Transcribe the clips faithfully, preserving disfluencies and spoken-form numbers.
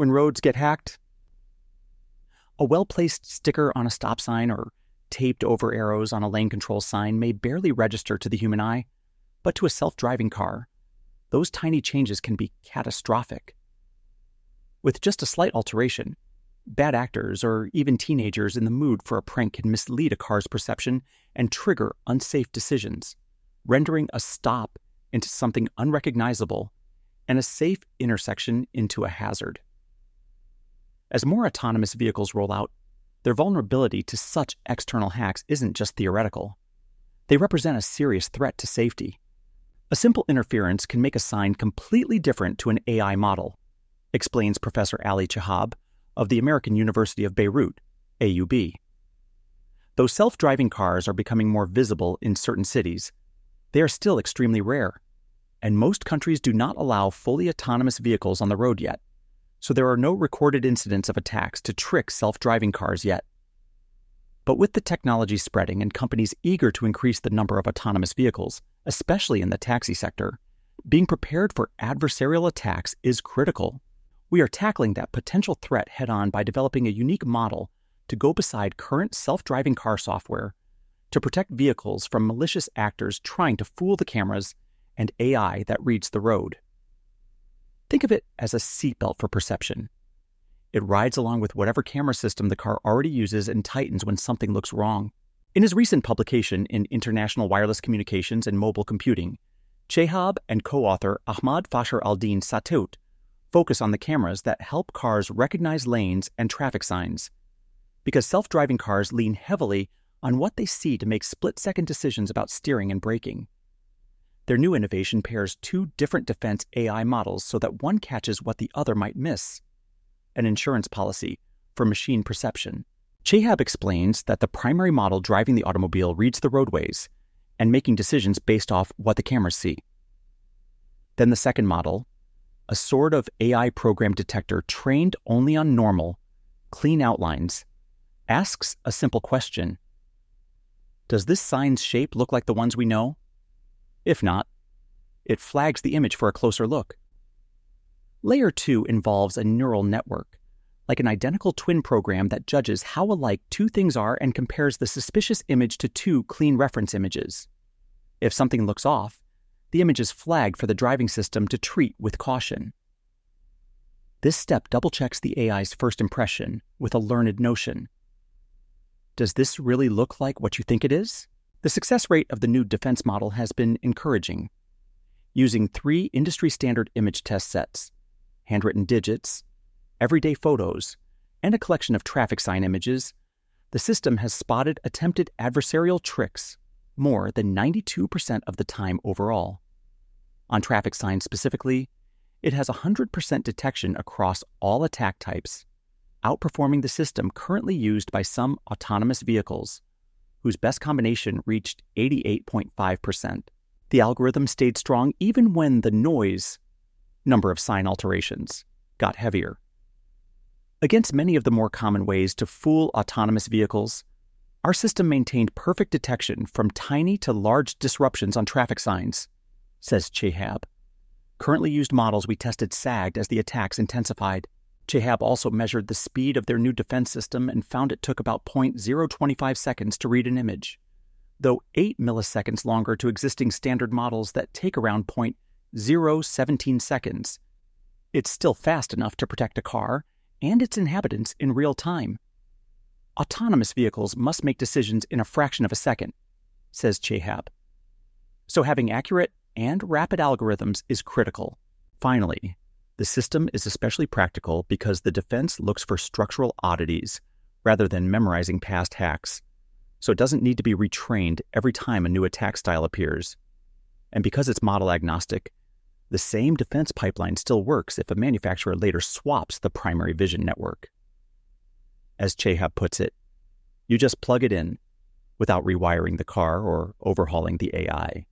when roads get hacked? A well-placed sticker on a stop sign or taped over arrows on a lane control sign may barely register to the human eye, but to a self-driving car, those tiny changes can be catastrophic. With just a slight alteration, bad actors or even teenagers in the mood for a prank can mislead a car's perception and trigger unsafe decisions, rendering a stop into something unrecognizable and a safe intersection into a hazard. As more autonomous vehicles roll out, their vulnerability to such external hacks isn't just theoretical. They represent a serious threat to safety. A simple interference can make a sign completely different to an A I model, explains Professor Ali Chehab of the American University of Beirut, A U B. Though self-driving cars are becoming more visible in certain cities, they are still extremely rare, and most countries do not allow fully autonomous vehicles on the road yet, so there are no recorded incidents of attacks to trick self-driving cars yet. But with the technology spreading and companies eager to increase the number of autonomous vehicles, especially in the taxi sector, being prepared for adversarial attacks is critical. We are tackling that potential threat head-on by developing a unique model to go beside current self-driving car software to protect vehicles from malicious actors trying to fool the cameras and A I that reads the road. Think of it as a seatbelt for perception. It rides along with whatever camera system the car already uses and tightens when something looks wrong. In his recent publication in International Wireless Communications and Mobile Computing, Chehab and co-author Ahmad Fasher Al-Din Satout focus on the cameras that help cars recognize lanes and traffic signs, because self-driving cars lean heavily on what they see to make split-second decisions about steering and braking. Their new innovation pairs two different defense A I models so that one catches what the other might miss: an insurance policy for machine perception. Chehab explains that the primary model driving the automobile reads the roadways and making decisions based off what the cameras see. Then the second model, a sort of A I program detector trained only on normal, clean outlines, asks a simple question: does this sign's shape look like the ones we know? If not, it flags the image for a closer look. Layer two involves a neural network, like an identical twin program that judges how alike two things are and compares the suspicious image to two clean reference images. If something looks off, the image is flagged for the driving system to treat with caution. This step double-checks the A I's first impression with a learned notion. Does this really look like what you think it is? The success rate of the new defense model has been encouraging. Using three industry-standard image test sets, handwritten digits, everyday photos, and a collection of traffic sign images, the system has spotted attempted adversarial tricks more than ninety-two percent of the time overall. On traffic signs specifically, it has one hundred percent detection across all attack types, outperforming the system currently used by some autonomous vehicles, whose best combination reached eighty-eight point five percent. The algorithm stayed strong even when the noise, number of sign alterations, got heavier. Against many of the more common ways to fool autonomous vehicles, our system maintained perfect detection from tiny to large disruptions on traffic signs, says Chehab. Currently used models we tested sagged as the attacks intensified. Chehab also measured the speed of their new defense system and found it took about zero point zero two five seconds to read an image, though eight milliseconds longer to existing standard models that take around zero point zero one seven seconds. It's still fast enough to protect a car and its inhabitants in real time. Autonomous vehicles must make decisions in a fraction of a second, says Chehab. So having accurate and rapid algorithms is critical. Finally, the system is especially practical because the defense looks for structural oddities rather than memorizing past hacks, so it doesn't need to be retrained every time a new attack style appears. And because it's model agnostic, the same defense pipeline still works if a manufacturer later swaps the primary vision network. As Chehab puts it, you just plug it in without rewiring the car or overhauling the A I.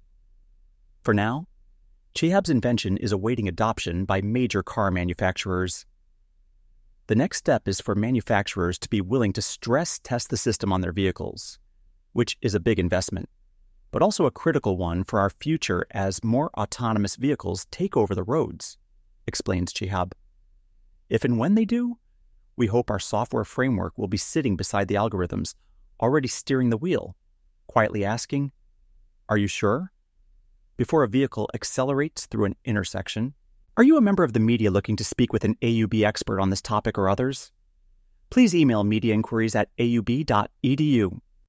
For now, Chehab's invention is awaiting adoption by major car manufacturers. The next step is for manufacturers to be willing to stress test the system on their vehicles, which is a big investment, but also a critical one for our future as more autonomous vehicles take over the roads, explains Chehab. If and when they do, we hope our software framework will be sitting beside the algorithms, already steering the wheel, quietly asking, "Are you sure?" before a vehicle accelerates through an intersection. Are you a member of the media looking to speak with an A U B expert on this topic or others? Please email media inquiries at a u b dot e d u.